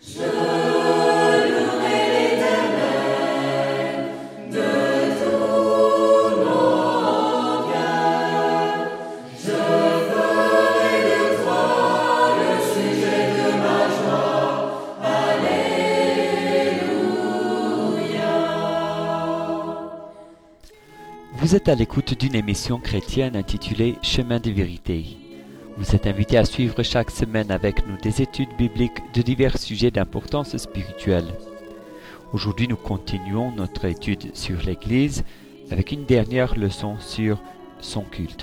Vous êtes à l'écoute d'une émission chrétienne intitulée Chemin de vérité. Vous êtes invité à suivre chaque semaine avec nous des études bibliques de divers sujets d'importance spirituelle. Aujourd'hui, nous continuons notre étude sur l'Église avec une dernière leçon sur son culte.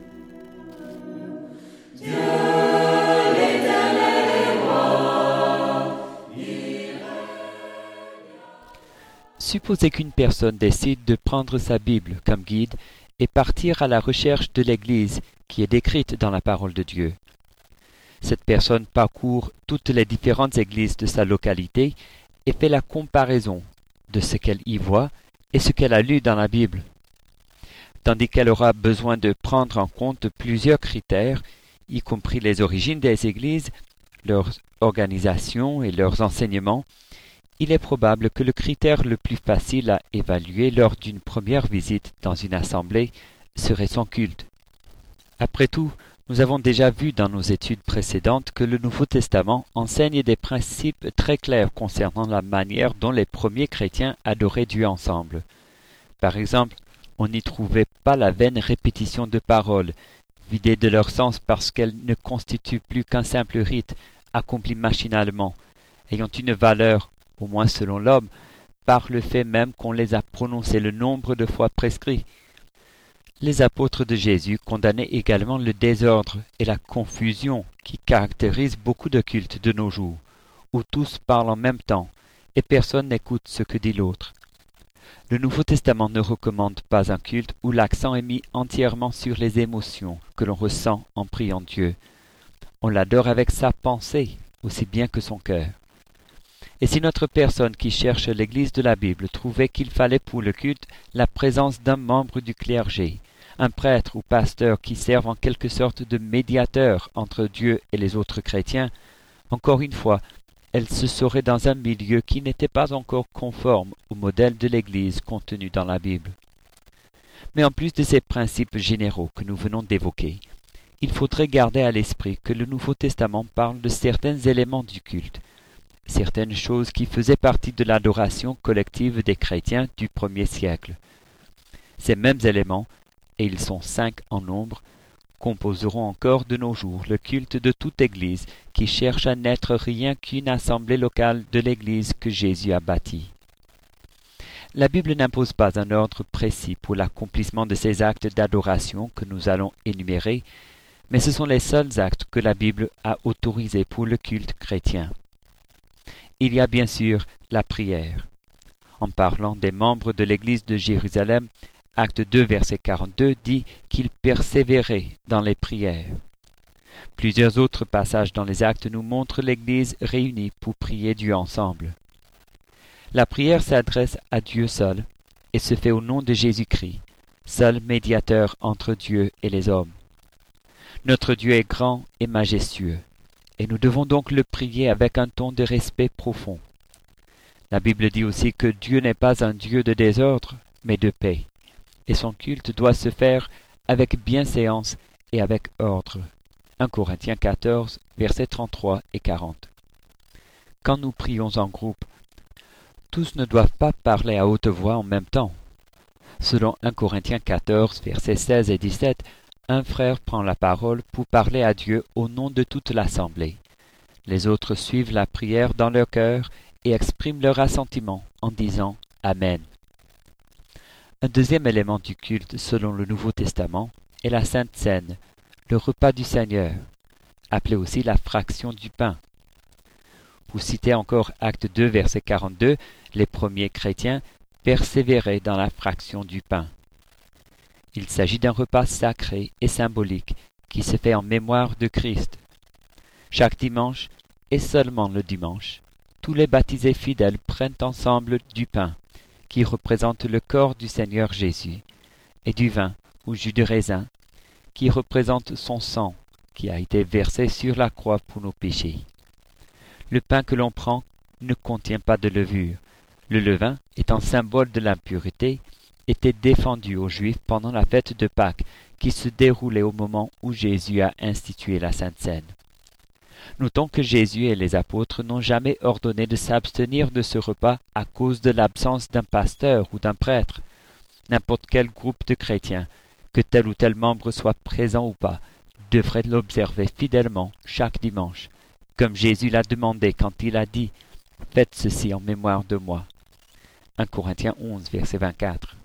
Supposez qu'une personne décide de prendre sa Bible comme guide et partir à la recherche de l'Église qui est décrite dans la parole de Dieu. Cette personne parcourt toutes les différentes églises de sa localité et fait la comparaison de ce qu'elle y voit et ce qu'elle a lu dans la Bible. Tandis qu'elle aura besoin de prendre en compte plusieurs critères, y compris les origines des églises, leur organisation et leurs enseignements, il est probable que le critère le plus facile à évaluer lors d'une première visite dans une assemblée serait son culte. Après tout, nous avons déjà vu dans nos études précédentes que le Nouveau Testament enseigne des principes très clairs concernant la manière dont les premiers chrétiens adoraient Dieu ensemble. Par exemple, on n'y trouvait pas la vaine répétition de paroles, vidées de leur sens parce qu'elles ne constituent plus qu'un simple rite, accompli machinalement, ayant une valeur, au moins selon l'homme, par le fait même qu'on les a prononcées le nombre de fois prescrit. Les apôtres de Jésus condamnaient également le désordre et la confusion qui caractérisent beaucoup de cultes de nos jours, où tous parlent en même temps et personne n'écoute ce que dit l'autre. Le Nouveau Testament ne recommande pas un culte où l'accent est mis entièrement sur les émotions que l'on ressent en priant Dieu. On l'adore avec sa pensée aussi bien que son cœur. Et si notre personne qui cherche l'Église de la Bible trouvait qu'il fallait pour le culte la présence d'un membre du clergé, un prêtre ou pasteur qui serve en quelque sorte de médiateur entre Dieu et les autres chrétiens, encore une fois, elle se saurait dans un milieu qui n'était pas encore conforme au modèle de l'Église contenu dans la Bible. Mais en plus de ces principes généraux que nous venons d'évoquer, il faudrait garder à l'esprit que le Nouveau Testament parle de certains éléments du culte, certaines choses qui faisaient partie de l'adoration collective des chrétiens du premier siècle. Ces mêmes éléments, et ils sont 5 en nombre, composeront encore de nos jours le culte de toute Église qui cherche à n'être rien qu'une assemblée locale de l'Église que Jésus a bâtie. La Bible n'impose pas un ordre précis pour l'accomplissement de ces actes d'adoration que nous allons énumérer, mais ce sont les seuls actes que la Bible a autorisés pour le culte chrétien. Il y a bien sûr la prière. En parlant des membres de l'Église de Jérusalem, Acte 2, verset 42 dit qu'ils persévéraient dans les prières. Plusieurs autres passages dans les Actes nous montrent l'Église réunie pour prier Dieu ensemble. La prière s'adresse à Dieu seul et se fait au nom de Jésus-Christ, seul médiateur entre Dieu et les hommes. Notre Dieu est grand et majestueux, et nous devons donc le prier avec un ton de respect profond. La Bible dit aussi que Dieu n'est pas un Dieu de désordre, mais de paix, et son culte doit se faire avec bienséance et avec ordre. 1 Corinthiens 14, versets 33 et 40. Quand nous prions en groupe, tous ne doivent pas parler à haute voix en même temps. Selon 1 Corinthiens 14, versets 16 et 17, un frère prend la parole pour parler à Dieu au nom de toute l'assemblée. Les autres suivent la prière dans leur cœur et expriment leur assentiment en disant « Amen ». Un deuxième élément du culte selon le Nouveau Testament est la Sainte Seine, le repas du Seigneur, appelé aussi la fraction du pain. Pour citer encore Acte 2, verset 42, les premiers chrétiens persévéraient dans la fraction du pain. Il s'agit d'un repas sacré et symbolique qui se fait en mémoire de Christ. Chaque dimanche, et seulement le dimanche, tous les baptisés fidèles prennent ensemble du pain, qui représente le corps du Seigneur Jésus, et du vin, ou jus de raisin, qui représente son sang, qui a été versé sur la croix pour nos péchés. Le pain que l'on prend ne contient pas de levure. Le levain, étant symbole de l'impureté, était défendu aux Juifs pendant la fête de Pâques, qui se déroulait au moment où Jésus a institué la Sainte Seine. Notons que Jésus et les apôtres n'ont jamais ordonné de s'abstenir de ce repas à cause de l'absence d'un pasteur ou d'un prêtre. N'importe quel groupe de chrétiens, que tel ou tel membre soit présent ou pas, devrait l'observer fidèlement chaque dimanche, comme Jésus l'a demandé quand il a dit « Faites ceci en mémoire de moi ». 1 Corinthiens 11, verset 24.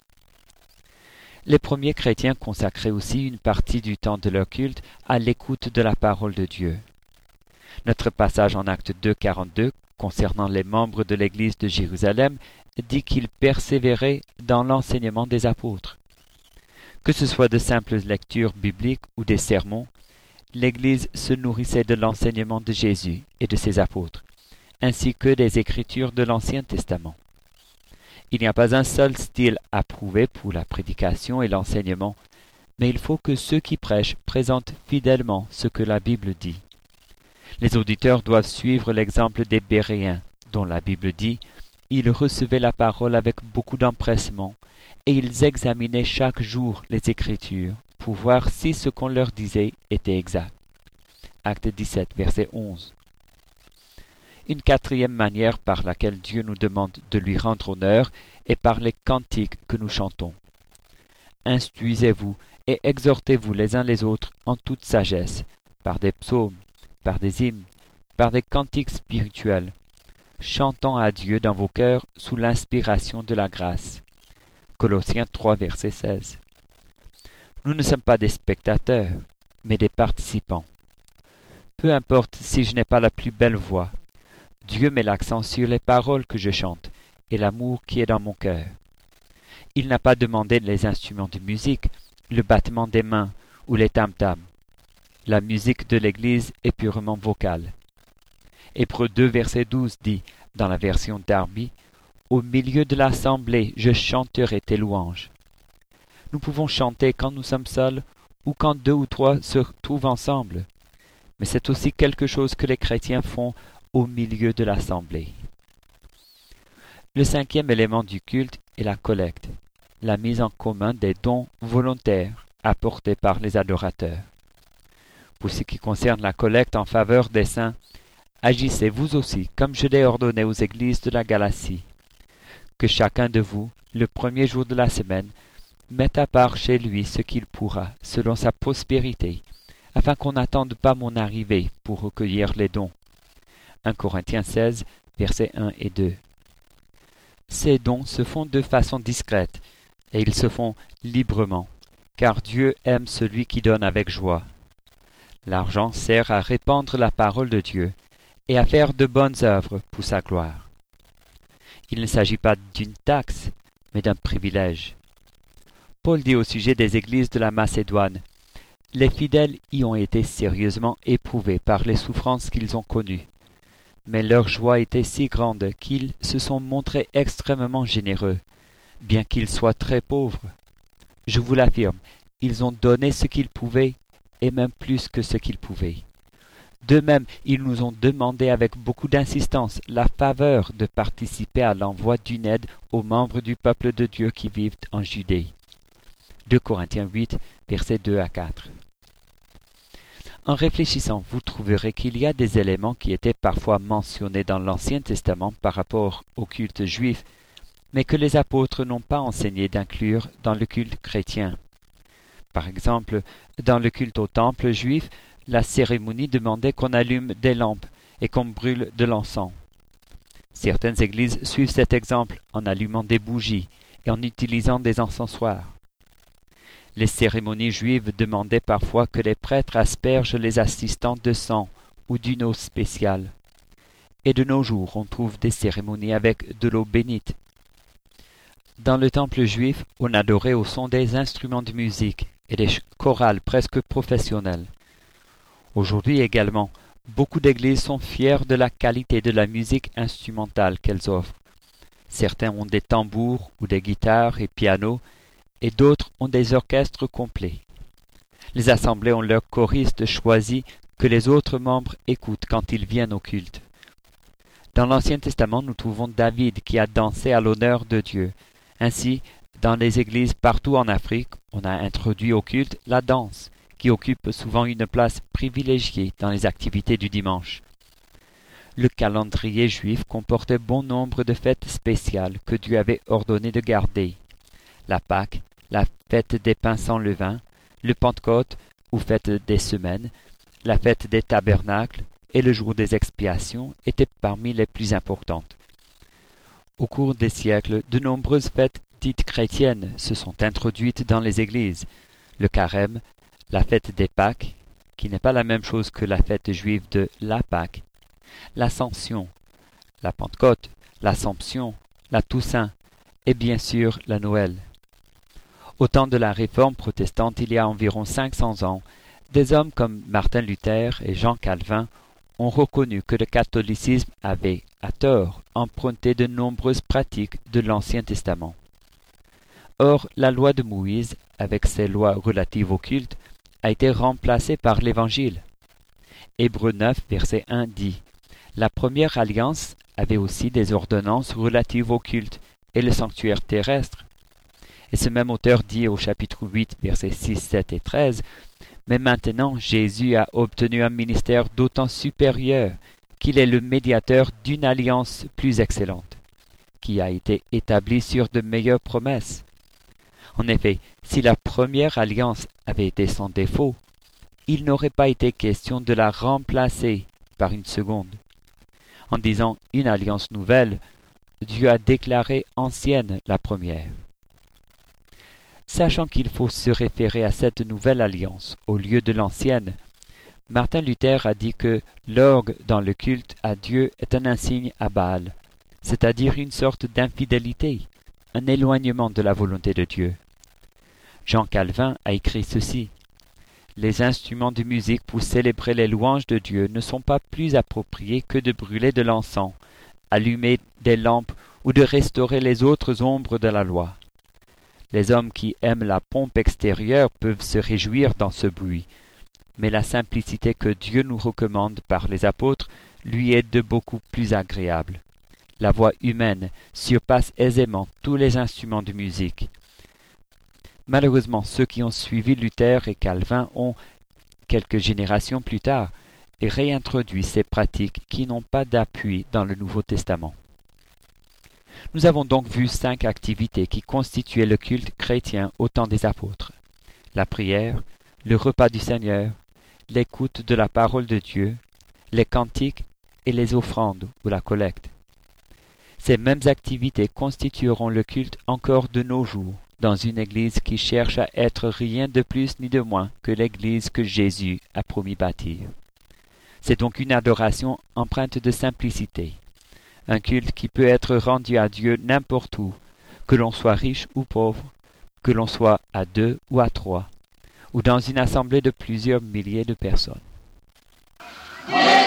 Les premiers chrétiens consacraient aussi une partie du temps de leur culte à l'écoute de la parole de Dieu. Notre passage en Actes 2, 42, concernant les membres de l'Église de Jérusalem, dit qu'ils persévéraient dans l'enseignement des apôtres. Que ce soit de simples lectures bibliques ou des sermons, l'Église se nourrissait de l'enseignement de Jésus et de ses apôtres, ainsi que des Écritures de l'Ancien Testament. Il n'y a pas un seul style approuvé pour la prédication et l'enseignement, mais il faut que ceux qui prêchent présentent fidèlement ce que la Bible dit. Les auditeurs doivent suivre l'exemple des Béréens, dont la Bible dit « Ils recevaient la parole avec beaucoup d'empressement, et ils examinaient chaque jour les Écritures, pour voir si ce qu'on leur disait était exact. » Acte 17, verset 11. Une quatrième manière par laquelle Dieu nous demande de lui rendre honneur est par les cantiques que nous chantons. Instruisez-vous et exhortez-vous les uns les autres en toute sagesse, par des psaumes, par des hymnes, par des cantiques spirituels, chantant à Dieu dans vos cœurs sous l'inspiration de la grâce. Colossiens 3, verset 16. Nous ne sommes pas des spectateurs, mais des participants. Peu importe si je n'ai pas la plus belle voix, Dieu met l'accent sur les paroles que je chante et l'amour qui est dans mon cœur. Il n'a pas demandé les instruments de musique, le battement des mains ou les tam-tams. La musique de l'Église est purement vocale. Hébreux 2, verset 12 dit, dans la version Darby, « Au milieu de l'assemblée, je chanterai tes louanges. » Nous pouvons chanter quand nous sommes seuls ou quand deux ou trois se trouvent ensemble. Mais c'est aussi quelque chose que les chrétiens font au milieu de l'assemblée. Le cinquième élément du culte est la collecte, la mise en commun des dons volontaires apportés par les adorateurs. Pour ce qui concerne la collecte en faveur des saints, agissez vous aussi comme je l'ai ordonné aux églises de la Galatie. Que chacun de vous, le premier jour de la semaine, mette à part chez lui ce qu'il pourra, selon sa prospérité, afin qu'on n'attende pas mon arrivée pour recueillir les dons. 1 Corinthiens 16, versets 1 et 2. Ces dons se font de façon discrète, et ils se font librement, car Dieu aime celui qui donne avec joie. L'argent sert à répandre la parole de Dieu et à faire de bonnes œuvres pour sa gloire. Il ne s'agit pas d'une taxe, mais d'un privilège. Paul dit au sujet des églises de la Macédoine, « Les fidèles y ont été sérieusement éprouvés par les souffrances qu'ils ont connues. Mais leur joie était si grande qu'ils se sont montrés extrêmement généreux, bien qu'ils soient très pauvres. Je vous l'affirme, ils ont donné ce qu'ils pouvaient, et même plus que ce qu'ils pouvaient. De même, ils nous ont demandé avec beaucoup d'insistance la faveur de participer à l'envoi d'une aide aux membres du peuple de Dieu qui vivent en Judée. 2 Corinthiens 8, versets 2 à 4. En réfléchissant, vous trouverez qu'il y a des éléments qui étaient parfois mentionnés dans l'Ancien Testament par rapport au culte juif, mais que les apôtres n'ont pas enseigné d'inclure dans le culte chrétien. Par exemple, dans le culte au temple juif, la cérémonie demandait qu'on allume des lampes et qu'on brûle de l'encens. Certaines églises suivent cet exemple en allumant des bougies et en utilisant des encensoirs. Les cérémonies juives demandaient parfois que les prêtres aspergent les assistants de sang ou d'une eau spéciale. Et de nos jours, on trouve des cérémonies avec de l'eau bénite. Dans le temple juif, on adorait au son des instruments de musique et des chorales presque professionnelles. Aujourd'hui également, beaucoup d'églises sont fières de la qualité de la musique instrumentale qu'elles offrent. Certains ont des tambours ou des guitares et pianos, et d'autres ont des orchestres complets. Les assemblées ont leurs choristes choisis que les autres membres écoutent quand ils viennent au culte. Dans l'Ancien Testament, nous trouvons David qui a dansé à l'honneur de Dieu. Ainsi, dans les églises partout en Afrique, on a introduit au culte la danse, qui occupe souvent une place privilégiée dans les activités du dimanche. Le calendrier juif comportait bon nombre de fêtes spéciales que Dieu avait ordonné de garder. La Pâque, la fête des pains sans levain, le Pentecôte ou fête des semaines, la fête des tabernacles et le jour des expiations étaient parmi les plus importantes. Au cours des siècles, de nombreuses fêtes dites chrétiennes se sont introduites dans les églises. Le carême, la fête des Pâques, qui n'est pas la même chose que la fête juive de la Pâque, l'Ascension, la Pentecôte, l'Assomption, la Toussaint et bien sûr la Noël. Au temps de la Réforme protestante, il y a environ 500 ans, des hommes comme Martin Luther et Jean Calvin ont reconnu que le catholicisme avait, à tort, emprunté de nombreuses pratiques de l'Ancien Testament. Or, la loi de Moïse, avec ses lois relatives au culte, a été remplacée par l'Évangile. Hébreux 9, verset 1 dit « La première alliance avait aussi des ordonnances relatives au culte et le sanctuaire terrestre. » Et ce même auteur dit au chapitre 8, versets 6, 7 et 13 « Mais maintenant Jésus a obtenu un ministère d'autant supérieur qu'il est le médiateur d'une alliance plus excellente, qui a été établie sur de meilleures promesses. En effet, si la première alliance avait été sans défaut, il n'aurait pas été question de la remplacer par une seconde. En disant une alliance nouvelle, Dieu a déclaré ancienne la première. Sachant qu'il faut se référer à cette nouvelle alliance au lieu de l'ancienne, Martin Luther a dit que l'orgue dans le culte à Dieu est un insigne à Baal, c'est-à-dire une sorte d'infidélité, un éloignement de la volonté de Dieu. Jean Calvin a écrit ceci. Les instruments de musique pour célébrer les louanges de Dieu ne sont pas plus appropriés que de brûler de l'encens, allumer des lampes ou de restaurer les autres ombres de la loi. Les hommes qui aiment la pompe extérieure peuvent se réjouir dans ce bruit, mais la simplicité que Dieu nous recommande par les apôtres lui est de beaucoup plus agréable. La voix humaine surpasse aisément tous les instruments de musique. Malheureusement, ceux qui ont suivi Luther et Calvin ont, quelques générations plus tard, réintroduit ces pratiques qui n'ont pas d'appui dans le Nouveau Testament. Nous avons donc vu 5 activités qui constituaient le culte chrétien au temps des apôtres. La prière, le repas du Seigneur, l'écoute de la parole de Dieu, les cantiques et les offrandes ou la collecte. Ces mêmes activités constitueront le culte encore de nos jours, dans une Église qui cherche à être rien de plus ni de moins que l'Église que Jésus a promis bâtir. C'est donc une adoration empreinte de simplicité, un culte qui peut être rendu à Dieu n'importe où, que l'on soit riche ou pauvre, que l'on soit à 2 ou à 3, ou dans une assemblée de plusieurs milliers de personnes.